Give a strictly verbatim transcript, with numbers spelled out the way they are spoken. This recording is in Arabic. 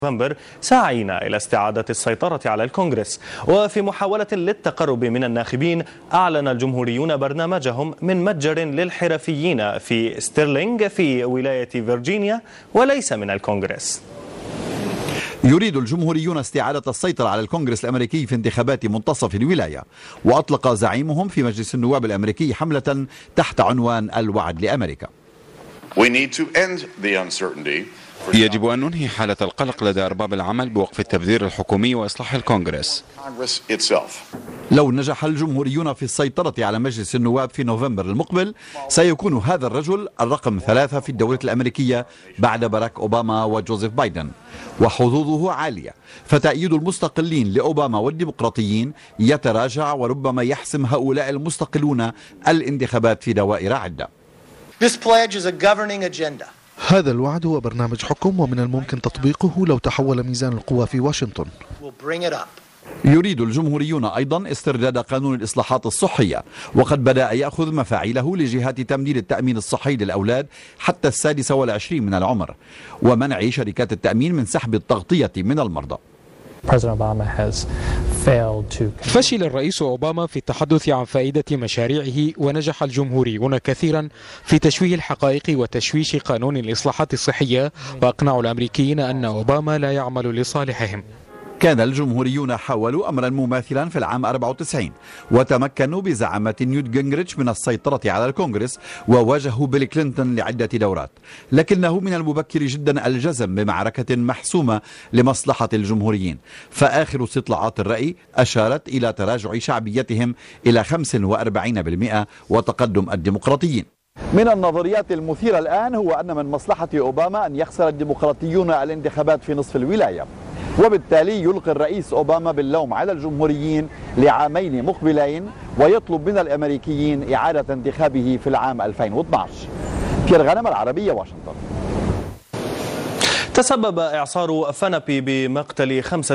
نوفمبر ساعين إلى استعادة السيطرة على الكونغرس. وفي محاولة للتقرب من الناخبين أعلن الجمهوريون برنامجهم من متجر للحرفيين في ستيرلينغ في ولاية فيرجينيا وليس من الكونغرس. يريد الجمهوريون استعادة السيطرة على الكونغرس الأمريكي في انتخابات منتصف الولاية، وأطلق زعيمهم في مجلس النواب الأمريكي حملة تحت عنوان الوعد لأمريكا. يجب أن ننهي حالة القلق لدى أرباب العمل بوقف التبذير الحكومي وإصلاح الكونغرس. لو نجح الجمهوريون في السيطرة على مجلس النواب في نوفمبر المقبل، سيكون هذا الرجل الرقم ثلاثة في الدولة الأمريكية بعد باراك أوباما وجوزيف بايدن، وحظوظه عالية، فتأييد المستقلين لأوباما والديمقراطيين يتراجع وربما يحسم هؤلاء المستقلون الانتخابات في دوائر عدة. هذا الوعد هو برنامج حكم، ومن الممكن تطبيقه لو تحول ميزان القوى في واشنطن. يريد الجمهوريون أيضا استرداد قانون الإصلاحات الصحية، وقد بدأ يأخذ مفاعيله لجهات تمديد التأمين الصحي للأولاد حتى السادسة والعشرين من العمر، ومنع شركات التأمين من سحب التغطية من المرضى. فشل الرئيس أوباما في التحدث عن فائدة مشاريعه، ونجح الجمهوريون كثيرا في تشويه الحقائق وتشويش قانون الإصلاحات الصحية، وأقنعوا الأمريكيين أن أوباما لا يعمل لصالحهم. كان الجمهوريون حاولوا أمرا مماثلا في العام أربعة وتسعين، وتمكنوا بزعامة نيوت جينغريتش من السيطرة على الكونغرس، وواجهوا بيل كلينتون لعدة دورات، لكنه من المبكر جدا الجزم بمعركة محسومة لمصلحة الجمهوريين، فآخر استطلاعات الرأي أشارت إلى تراجع شعبيتهم إلى خمسة وأربعين بالمئة وتقدم الديمقراطيين. من النظريات المثيرة الآن هو أن من مصلحة أوباما أن يخسر الديمقراطيون الانتخابات في نصف الولاية، وبالتالي يلقي الرئيس أوباما باللوم على الجمهوريين لعامين مقبلين، ويطلب من الأمريكيين إعادة انتخابه في العام ألفين واثني عشر. بيير غنم، العربية، واشنطن. تسبب إعصار فنابي بمقتل خمسة